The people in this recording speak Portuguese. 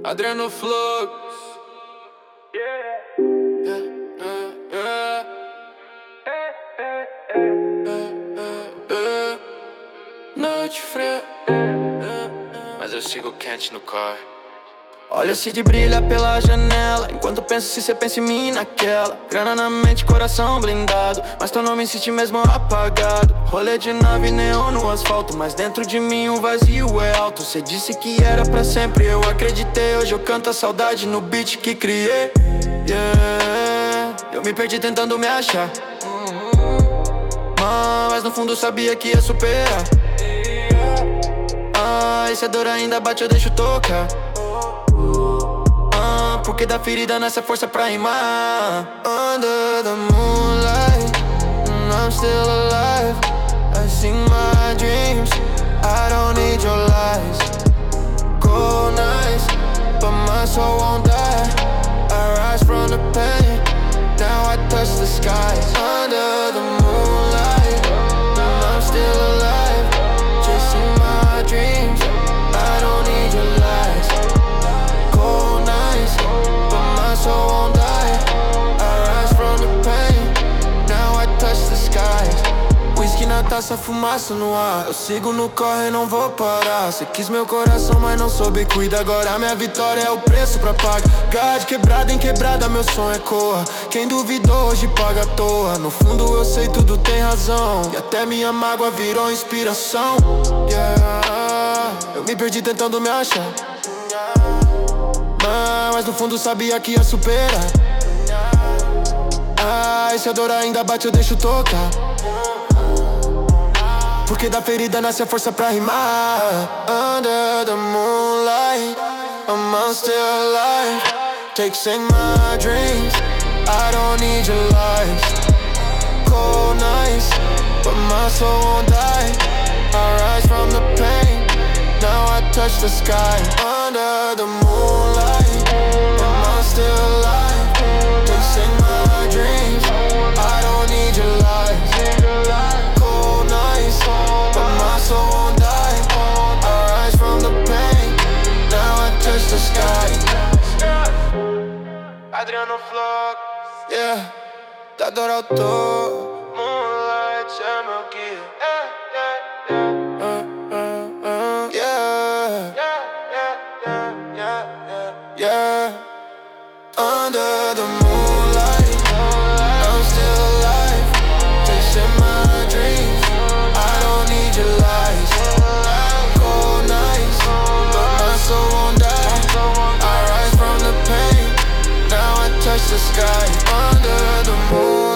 Adriano Flux. Noite fria, mas eu sigo quente no carro. Olha se de brilha pela janela. Enquanto penso se cê pensa em mim naquela. Grana na mente, coração blindado, mas teu nome insiste mesmo apagado. Rolê de nave, neon no asfalto, mas dentro de mim o vazio é alto. Cê disse que era pra sempre, eu acreditei. Hoje eu canto a saudade no beat que criei. Yeah, eu me perdi tentando me achar, mas no fundo sabia que ia superar. Esse a dor ainda bate, eu deixo tocar. Porque da ferida nasce a força pra rimar. Under the moonlight, and I'm still alive. I sing my dreams, I don't need your lies. Cold nights, but my soul won't die. I rise from the pain, now I touch the skies. Under the moonlight, and I'm still alive. Chasing my dreams, I don't need your lies. Cold nights, but my soul won't die. I rise from the pain, now I touch the skies. Whisky na taça, fumaça no ar. Eu sigo no corre, não vou parar. Cê quis meu coração, mas não soube cuidar. Agora minha vitória é o preço pra pagar. De quebrada em quebrada, meu som ecoa. Quem duvidou hoje paga à toa. No fundo eu sei tudo tem razão, e até minha mágoa virou inspiração. Yeah, eu me perdi tentando me achar, mas no fundo sabia que ia superar. Esse a dor ainda bate, eu deixo tocar. Porque da ferida nasce a força pra rimar. Under the moonlight, I'm still alive. Chasing my dreams, I don't need your lies. Cold nights, but my soul won't die. I rise from the pain, now I touch the sky. Under the moonlight, I'm still alive. Chasing my dreams, I don't need your lies. Cold nights, but my soul won't die. I rise from the pain, now I touch the sky. Adriano Flux, yeah, da dor autor. Moonlight, é meu guia. Yeah, under the moonlight, I'm still alive. Chasing my dreams, I don't need your lies. Cold nights, but my soul won't die. I rise from the pain, now I touch the sky. Under the moonlight.